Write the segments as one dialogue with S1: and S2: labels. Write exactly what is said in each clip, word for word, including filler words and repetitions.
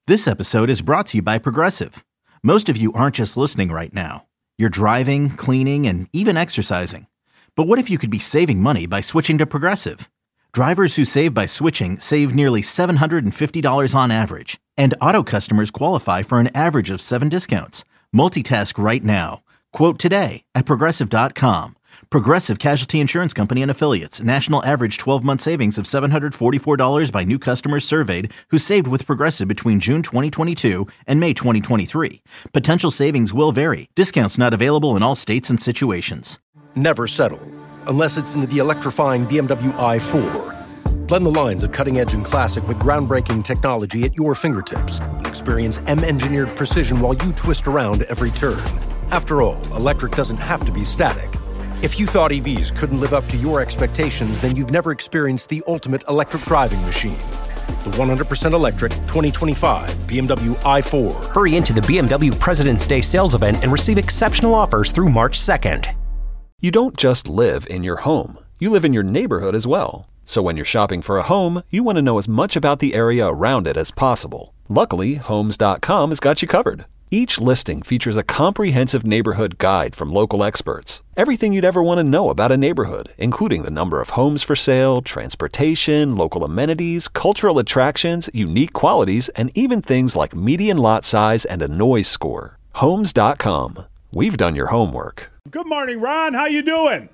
S1: This episode is brought to you by Progressive. Most of you aren't just listening right now. You're driving, cleaning, and even exercising. But what if you could be saving money by switching to Progressive? Drivers who save by switching save nearly seven hundred fifty dollars on average. And auto customers qualify for an average of seven discounts. Multitask right now. Quote today at Progressive dot com. Progressive Casualty Insurance Company and Affiliates. National average twelve-month savings of seven hundred forty-four dollars by new customers surveyed who saved with Progressive between June twenty twenty-two and May twenty twenty-three. Potential savings will vary. Discounts not available in all states and situations.
S2: Never settle, unless it's into the electrifying B M W i four. Blend the lines of cutting-edge and classic with groundbreaking technology at your fingertips. Experience M-engineered precision while you twist around every turn. After all, electric doesn't have to be static. If you thought E Vs couldn't live up to your expectations, then you've never experienced the ultimate electric driving machine. The one hundred percent electric twenty twenty-five B M W i four.
S3: Hurry into the B M W President's Day sales event and receive exceptional offers through March second.
S4: You don't just live in your home. You live in your neighborhood as well. So when you're shopping for a home, you want to know as much about the area around it as possible. Luckily, Homes dot com has got you covered. Each listing features a comprehensive neighborhood guide from local experts. Everything you'd ever want to know about a neighborhood, including the number of homes for sale, transportation, local amenities, cultural attractions, unique qualities, and even things like median lot size and a noise score. Homes dot com. We've done your homework.
S5: Good morning, Ron. How you doing?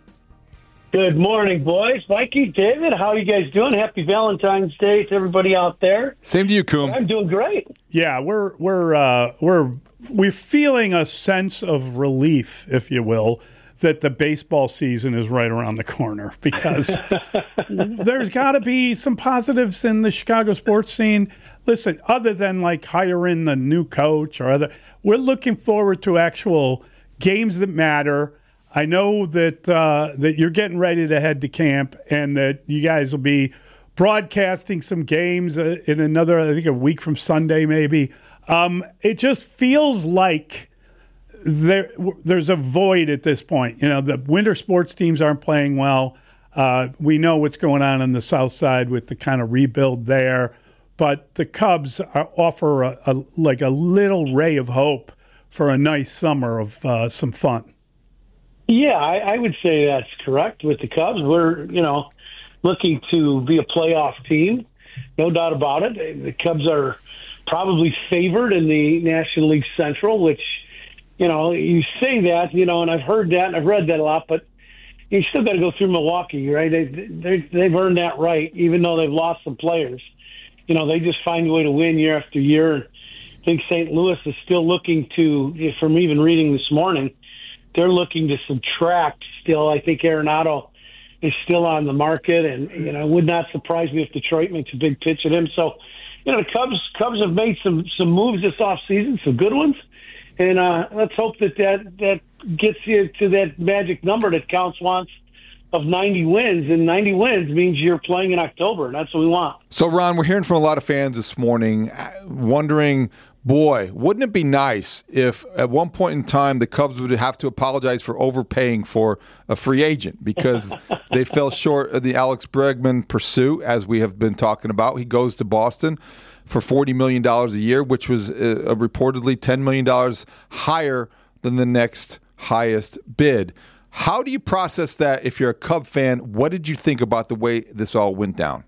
S6: Good morning, boys. Mikey, David, how are you guys doing? Happy Valentine's Day to everybody out there.
S7: Same to you, Coom.
S6: I'm doing great.
S5: Yeah, we're we're uh, we're we're feeling a sense of relief, if you will, that the baseball season is right around the corner because there's got to be some positives in the Chicago sports scene. Listen, other than like hiring the new coach or other, we're looking forward to actual games that matter. I know that uh, that you're getting ready to head to camp and that you guys will be broadcasting some games uh, in another, I think, a week from Sunday maybe. Um, it just feels like there there's a void at this point. You know, the winter sports teams aren't playing well. Uh, we know what's going on on the south side with the kind of rebuild there. But the Cubs are, offer a, a, like a little ray of hope for a nice summer of uh, some fun.
S6: Yeah, I, I would say that's correct with the Cubs. We're, you know, looking to be a playoff team, no doubt about it. The Cubs are probably favored in the National League Central, which, you know, you say that, you know, and I've heard that and I've read that a lot, but you still got to go through Milwaukee, right? They, they, they've earned that right, even though they've lost some players. You know, they just find a way to win year after year. I think Saint Louis is still looking to, from even reading this morning, they're looking to subtract still. I think Arenado is still on the market, and, you know, it would not surprise me if Detroit makes a big pitch at him. So, you know, the Cubs Cubs have made some, some moves this offseason, some good ones, and uh, let's hope that, that that gets you to that magic number that Counts wants of ninety wins, and ninety wins means you're playing in October, and that's what we want.
S7: So, Ron, we're hearing from a lot of fans this morning wondering, boy, wouldn't it be nice if at one point in time the Cubs would have to apologize for overpaying for a free agent because they fell short of the Alex Bregman pursuit, as we have been talking about. He goes to Boston for forty million dollars a year, which was uh, reportedly ten million dollars higher than the next highest bid. How do you process that if you're a Cub fan? What did you think about the way this all went down?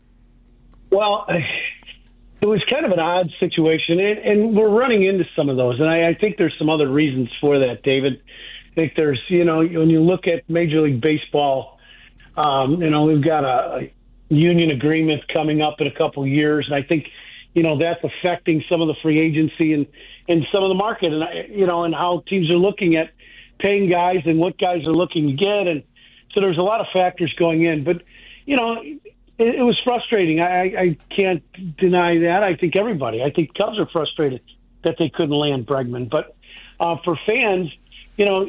S6: Well, it was kind of an odd situation, and, and we're running into some of those. And I, I think there's some other reasons for that, David. I think there's, you know, when you look at Major League Baseball, um, you know, we've got a, a union agreement coming up in a couple of years, and I think, you know, that's affecting some of the free agency and, and some of the market, and, you know, and how teams are looking at paying guys and what guys are looking to get. And so there's a lot of factors going in. But, you know, it, it was frustrating. I, I can't deny that. I think everybody, I think Cubs are frustrated that they couldn't land Bregman. But uh, for fans, you know,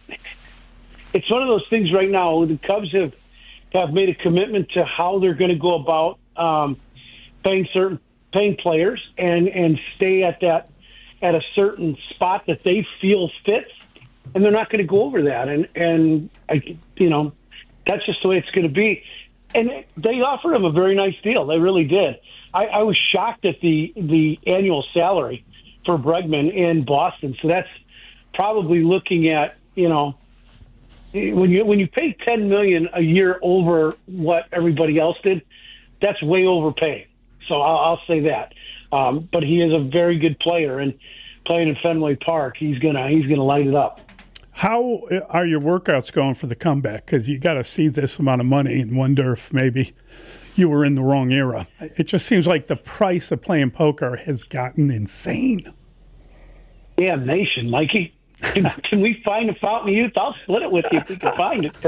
S6: it's one of those things right now. The Cubs have, have made a commitment to how they're going to go about um, paying certain paying players and, and stay at that at a certain spot that they feel fits. And they're not going to go over that. And, and I, you know, that's just the way it's going to be. and they offered him a very nice deal. They really did. I, I was shocked at the the annual salary for Bregman in Boston. So that's probably looking at, you know, when you when you pay ten million dollars a year over what everybody else did, that's way overpaying. So I'll, I'll say that. Um, but he is a very good player, and playing in Fenway Park, he's gonna he's gonna light it up.
S5: How are your workouts going for the comeback? Because you got to see this amount of money and wonder if maybe you were in the wrong era. It just seems like the price of playing poker has gotten insane.
S6: Damn nation, Mikey. Can, can we find a Fountain of Youth? I'll split it with you if we can find it.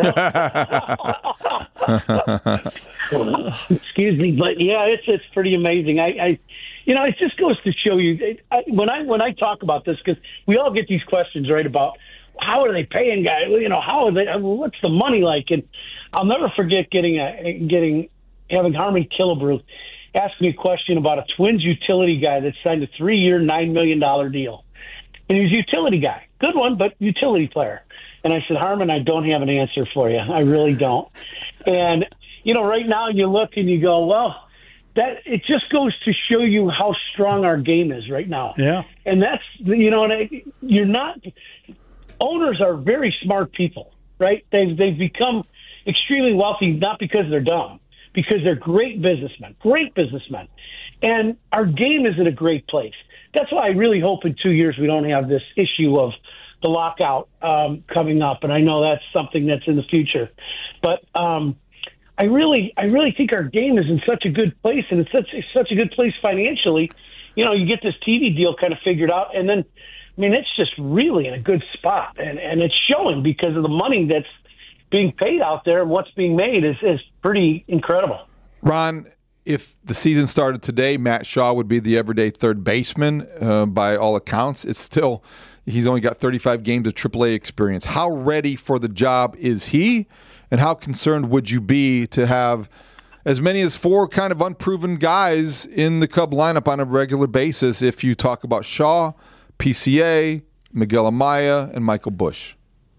S6: Excuse me, but yeah, it's it's pretty amazing. I, I you know, it just goes to show you I, when I when I talk about this, because we all get these questions, right, about how are they paying guys? You know, how are they? What's the money like? And I'll never forget getting a getting having Harmon Killebrew ask me a question about a Twins utility guy that signed a three-year, nine million dollar deal. And he was a utility guy. Good one, but utility player. And I said, Harmon, I don't have an answer for you. I really don't. And, you know, right now you look and you go, well, that it just goes to show you how strong our game is right now.
S5: Yeah.
S6: And that's, you know, you're not – owners are very smart people, right? They've, they've become extremely wealthy not because they're dumb, because they're great businessmen, great businessmen. And our game is in a great place. That's why I really hope in two years we don't have this issue of the lockout um, coming up. And I know that's something that's in the future. But um, I really I really think our game is in such a good place, and it's such, such a good place financially. You know, you get this T V deal kind of figured out, and then, I mean, it's just really in a good spot. And, and it's showing because of the money that's being paid out there, and what's being made is, is pretty incredible.
S7: Ron, if the season started today, Matt Shaw would be the everyday third baseman uh, by all accounts. It's still, he's only got thirty-five games of triple A experience. How ready for the job is he, and how concerned would you be to have as many as four kind of unproven guys in the Cub lineup on a regular basis if you talk about Shaw, P C A, Miguel Amaya, and Michael Busch?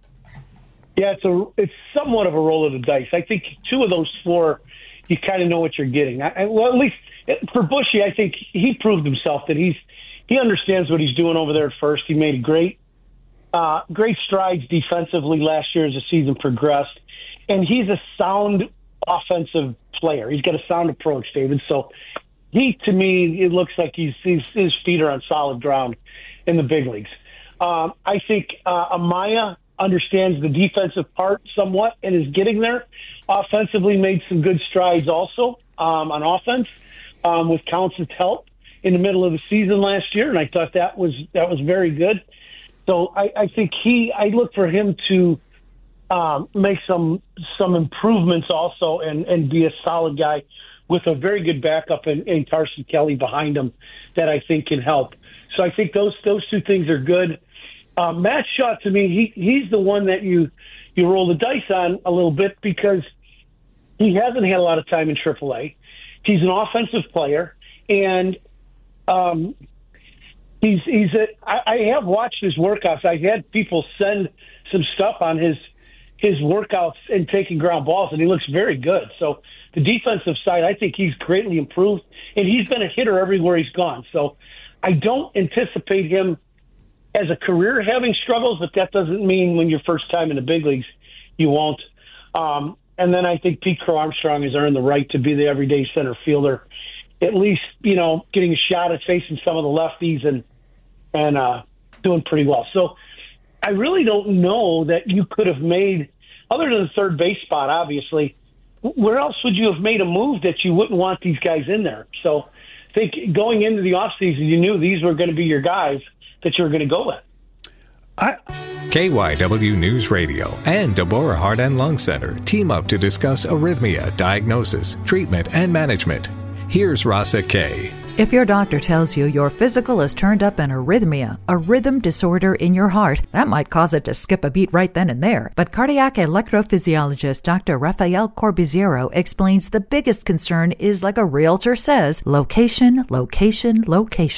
S6: Yeah, it's a it's somewhat of a roll of the dice. I think two of those four, you kind of know what you're getting. I, well, at least for Bushy, I think he proved himself that he's he understands what he's doing over there at first. He made great uh, great strides defensively last year as the season progressed, and he's a sound offensive player. He's got a sound approach, David. So he, to me, it looks like he's, he's his feet are on solid ground in the big leagues. Um, I think uh, Amaya understands the defensive part somewhat and is getting there. Offensively made some good strides also um, on offense um, with Counts' help in the middle of the season last year, and I thought that was that was very good. So I, I think he I look for him to um, make some some improvements also and, and be a solid guy with a very good backup in, in Carson Kelly behind him that I think can help. So I think those those two things are good. Uh, Matt Shaw, to me, he he's the one that you you roll the dice on a little bit because he hasn't had a lot of time in triple A. He's an offensive player, and um, he's he's a, I, I have watched his workouts. I've had people send some stuff on his his workouts and taking ground balls, and he looks very good. So the defensive side, I think he's greatly improved, and he's been a hitter everywhere he's gone. So I don't anticipate him as a career having struggles, but that doesn't mean when you're first time in the big leagues, you won't. Um, and then I think Pete Crow Armstrong has earned the right to be the everyday center fielder, at least, you know, getting a shot at facing some of the lefties and, and uh, doing pretty well. So I really don't know that you could have made, other than the third base spot, obviously, where else would you have made a move that you wouldn't want these guys in there? So I think going into the offseason, you knew these were going to be your guys that you were going to go with.
S5: I-
S8: K Y W News Radio and Deborah Heart and Lung Center team up to discuss arrhythmia, diagnosis, treatment, and management. Here's Rasa K.
S9: If your doctor tells you your physical is turned up in arrhythmia, a rhythm disorder in your heart, that might cause it to skip a beat right then and there. But cardiac electrophysiologist Doctor Rafael Corbiziero explains the biggest concern is, like a realtor says, location, location, location.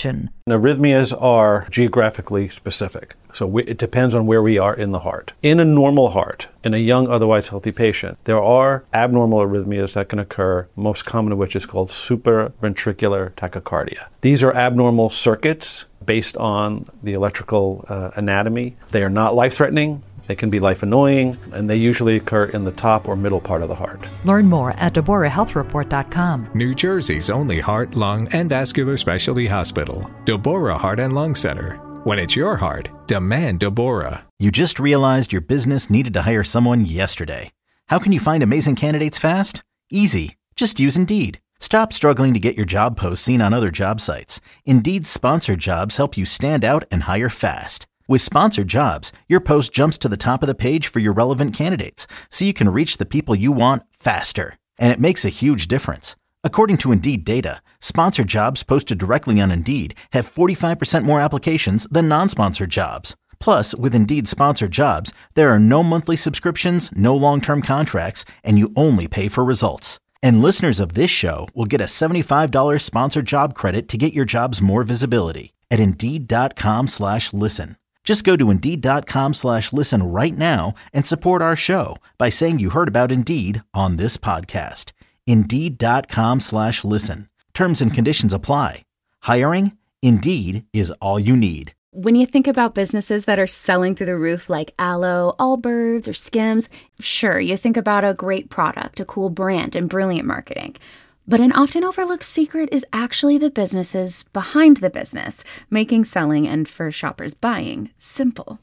S10: Arrhythmias are geographically specific. So we, it depends on where we are in the heart. In a normal heart, in a young, otherwise healthy patient, there are abnormal arrhythmias that can occur, most common of which is called supraventricular tachycardia. These are abnormal circuits based on the electrical uh, anatomy. They are not life-threatening. They can be life-annoying, and they usually occur in the top or middle part of the heart.
S9: Learn more at Deborah Health Report dot com.
S8: New Jersey's only heart, lung, and vascular specialty hospital, Deborah Heart and Lung Center. When it's your heart, demand Deborah.
S1: You just realized your business needed to hire someone yesterday. How can you find amazing candidates fast? Easy. Just use Indeed. Stop struggling to get your job posts seen on other job sites. Indeed's sponsored jobs help you stand out and hire fast. With sponsored jobs, your post jumps to the top of the page for your relevant candidates, so you can reach the people you want faster. And it makes a huge difference. According to Indeed data, sponsored jobs posted directly on Indeed have forty-five percent more applications than non-sponsored jobs. Plus, with Indeed sponsored jobs, there are no monthly subscriptions, no long-term contracts, and you only pay for results. And listeners of this show will get a seventy-five dollars sponsored job credit to get your jobs more visibility at Indeed.com slash listen. Just go to Indeed.com slash listen right now and support our show by saying you heard about Indeed on this podcast. Indeed.com slash listen. Terms and conditions apply. Hiring? Indeed is all you need.
S11: When you think about businesses that are selling through the roof like Aloe, Allbirds, or Skims, sure, you think about a great product, a cool brand, and brilliant marketing. But an often overlooked secret is actually the businesses behind the business, making selling and for shoppers buying simple.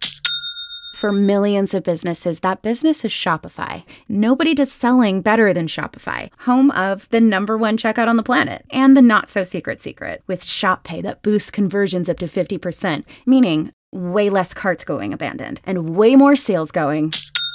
S11: For millions of businesses, that business is Shopify. Nobody does selling better than Shopify, home of the number one checkout on the planet, and the not-so-secret secret, with Shop Pay that boosts conversions up to fifty percent, meaning way less carts going abandoned, and way more sales going.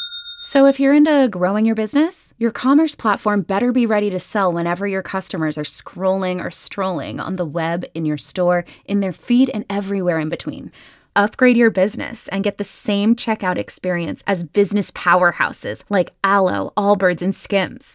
S11: So if you're into growing your business, your commerce platform better be ready to sell whenever your customers are scrolling or strolling on the web, in your store, in their feed, and everywhere in between. Upgrade your business and get the same checkout experience as business powerhouses like Aloe, Allbirds, and Skims.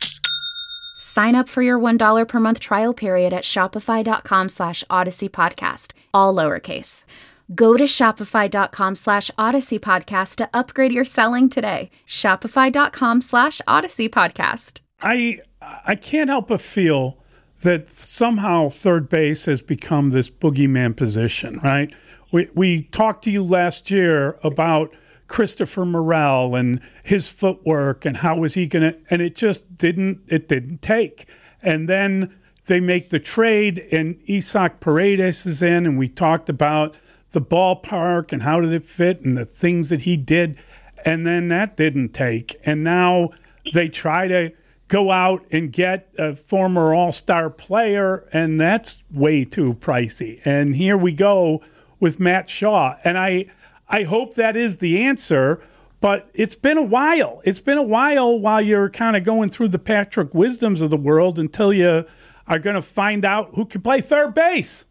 S11: Sign up for your one dollar per month trial period at shopify.com slash Odyssey Podcast, all lowercase. Go to shopify.com slash Odyssey Podcast to upgrade your selling today. Shopify.com slash Odyssey Podcast.
S5: I I can't help but feel that somehow third base has become this boogeyman position, right? We we talked to you last year about Christopher Morel and his footwork and how was he going to, and it just didn't, it didn't take. And then they make the trade and Isaac Paredes is in, and we talked about the ballpark and how did it fit and the things that he did, and then that didn't take. And now they try to go out and get a former all-star player, and that's way too pricey. And here we go with Matt Shaw. And I I hope that is the answer, but it's been a while. It's been a while while you're kind of going through the Patrick Wisdoms of the world until you are going to find out who can play third base.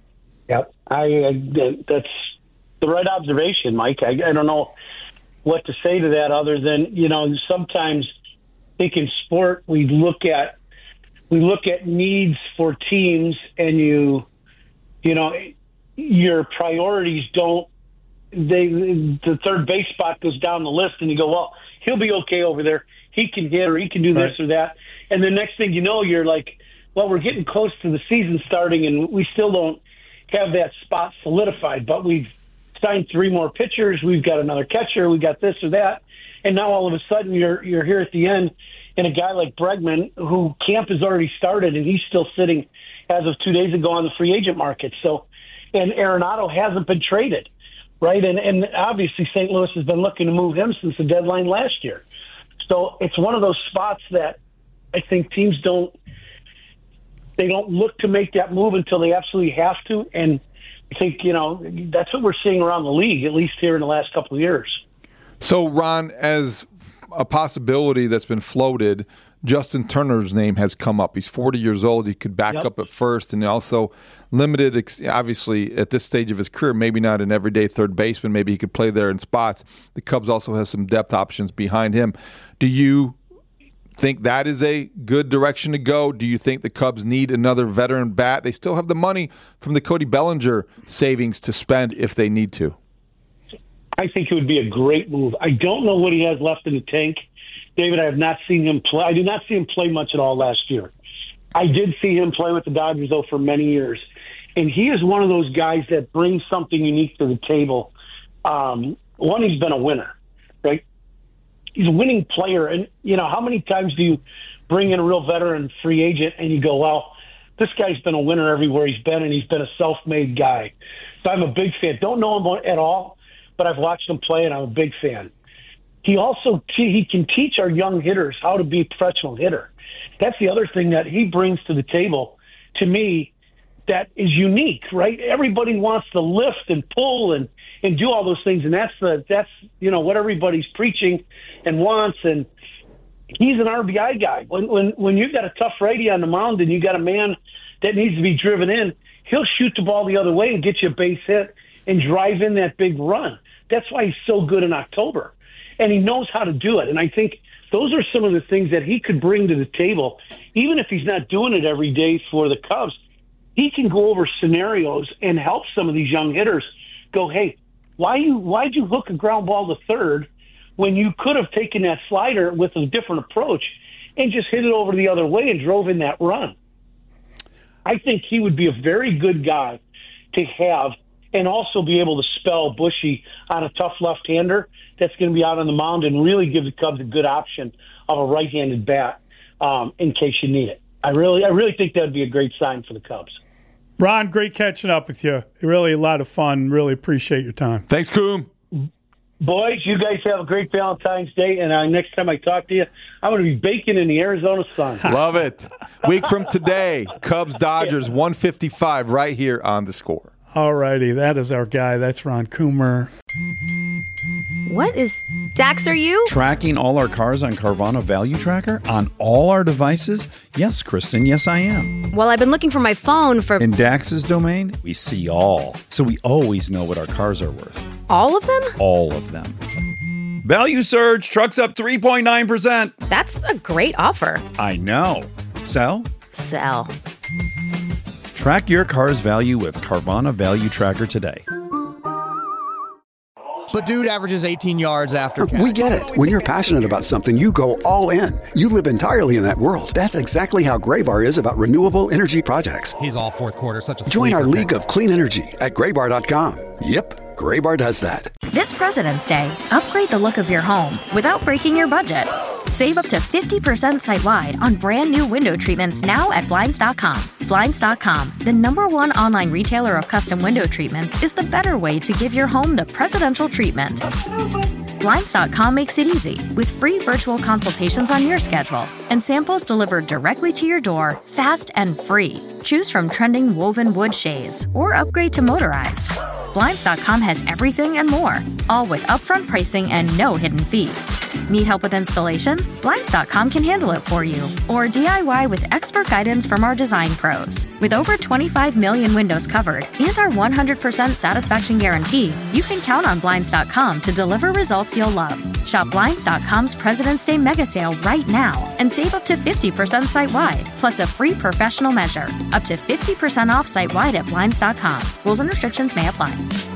S6: Yep, I, I that's the right observation, Mike. I, I don't know what to say to that other than, you know, sometimes I think in sport we look at we look at needs for teams, and you you know your priorities don't. They the third base spot goes down the list, and you go, well, he'll be okay over there. He can hit, or he can do this
S5: right.
S6: or that. And the next thing you know, you're like, well, we're getting close to the season starting, and we still don't have that spot solidified. But we've signed three more pitchers. We've got another catcher. We got this or that, and now all of a sudden you're you're here at the end, and a guy like Bregman, who camp has already started, and he's still sitting as of two days ago on the free agent market. So, and Arenado hasn't been traded. Right, and and obviously Saint Louis has been looking to move him since the deadline last year. So it's one of those spots that I think teams don't they don't look to make that move until they absolutely have to. And I think, you know, that's what we're seeing around the league, at least here in the last couple of years.
S7: So, Ron, as a possibility that's been floated, Justin Turner's name has come up. He's forty years old. He could back yep. up at first, and also limited, obviously, at this stage of his career, maybe not an everyday third baseman. Maybe he could play there in spots. The Cubs also have some depth options behind him. Do you think that is a good direction to go? Do you think the Cubs need another veteran bat? They still have the money from the Cody Bellinger savings to spend if they need to.
S6: I think it would be a great move. I don't know what he has left in the tank. David, I have not seen him play. I did not see him play much at all last year. I did see him play with the Dodgers, though, for many years. And he is one of those guys that brings something unique to the table. Um, one, he's been a winner, right? He's a winning player. And, you know, how many times do you bring in a real veteran free agent and you go, well, this guy's been a winner everywhere he's been, and he's been a self-made guy. So I'm a big fan. Don't know him at all, but I've watched him play, and I'm a big fan. He also he can teach our young hitters how to be a professional hitter. That's the other thing that he brings to the table, to me, that is unique, right? Everybody wants to lift and pull and, and do all those things, and that's the that's you know what everybody's preaching and wants. And he's an R B I guy. When when when you've got a tough righty on the mound and you got a man that needs to be driven in, he'll shoot the ball the other way and get you a base hit and drive in that big run. That's why he's so good in October, and he knows how to do it. And I think those are some of the things that he could bring to the table, even if he's not doing it every day for the Cubs. He can go over scenarios and help some of these young hitters go, hey, why you why'd you hook a ground ball to third when you could have taken that slider with a different approach and just hit it over the other way and drove in that run? I think he would be a very good guy to have, and also be able to spell Bushy on a tough left-hander that's going to be out on the mound and really give the Cubs a good option of a right-handed bat um, in case you need it. I really, I really think that would be a great sign for the Cubs.
S5: Ron, great catching up with you. Really a lot of fun. Really appreciate your time.
S7: Thanks, Coom.
S6: Boys, you guys have a great Valentine's Day, and uh, next time I talk to you, I'm going to be baking in the Arizona sun.
S7: Love it. Week from today, Cubs-Dodgers, one fifty-five right here on The Score.
S5: All righty, that is our guy. That's Ron Coomer.
S12: What is Dax, are you?
S13: Tracking all our cars on Carvana Value Tracker on all our devices? Yes, Kristen, yes, I am.
S12: Well, I've been looking for my phone for...
S13: In Dax's domain, we see all. So we always know what our cars are worth.
S12: All of them?
S13: All of them. Value surge, trucks up three point nine percent.
S12: That's a great offer.
S13: I know. Sell?
S12: Sell.
S13: Track your car's value with Carvana Value Tracker today.
S14: But dude averages eighteen yards after catch.
S15: We get it. When you're passionate about something, you go all in. You live entirely in that world. That's exactly how Graybar is about renewable energy projects.
S14: He's all fourth quarter, such a
S15: Join our
S14: sleeper
S15: league
S14: pick.
S15: of clean energy at graybar dot com. Yep, Graybar does that.
S11: This President's Day, upgrade the look of your home without breaking your budget. Save up to fifty percent site-wide on brand new window treatments now at Blinds dot com. Blinds dot com, the number one online retailer of custom window treatments, is the better way to give your home the presidential treatment. Blinds dot com makes it easy with free virtual consultations on your schedule and samples delivered directly to your door, fast and free. Choose from trending woven wood shades or upgrade to motorized. Blinds dot com has everything and more, all with upfront pricing and no hidden fees. Need help with installation? Blinds dot com can handle it for you. Or D I Y with expert guidance from our design pros. With over twenty-five million windows covered and our one hundred percent satisfaction guarantee, you can count on Blinds dot com to deliver results you'll love. Shop Blinds dot com's President's Day mega sale right now and save up to fifty percent site-wide, plus a free professional measure. Up to fifty percent off site-wide at Blinds dot com. Rules and restrictions may apply.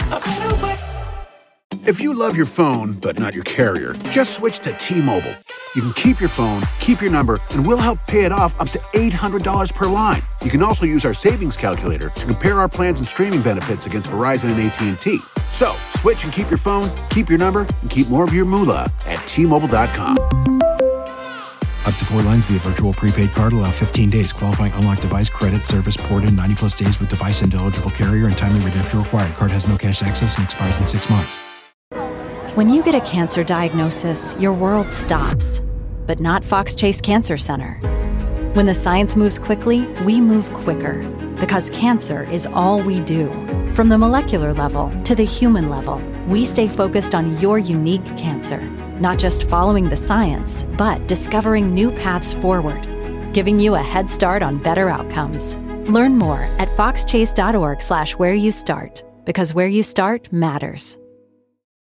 S16: If you love your phone, but not your carrier, just switch to T-Mobile. You can keep your phone, keep your number, and we'll help pay it off up to eight hundred dollars per line. You can also use our savings calculator to compare our plans and streaming benefits against Verizon and A T and T. So, switch and keep your phone, keep your number, and keep more of your moolah at T Mobile dot com.
S17: Up to four lines via virtual prepaid card. Allow fifteen days. Qualifying unlocked device credit service ported ninety plus days with device and eligible carrier and timely redemption required. Card has no cash access and expires in six months.
S18: When you get a cancer diagnosis, your world stops. But not Fox Chase Cancer Center. When the science moves quickly, we move quicker. Because cancer is all we do. From the molecular level to the human level, we stay focused on your unique cancer. Not just following the science, but discovering new paths forward, giving you a head start on better outcomes. Learn more at fox chase dot org slash where you start, because where you start matters.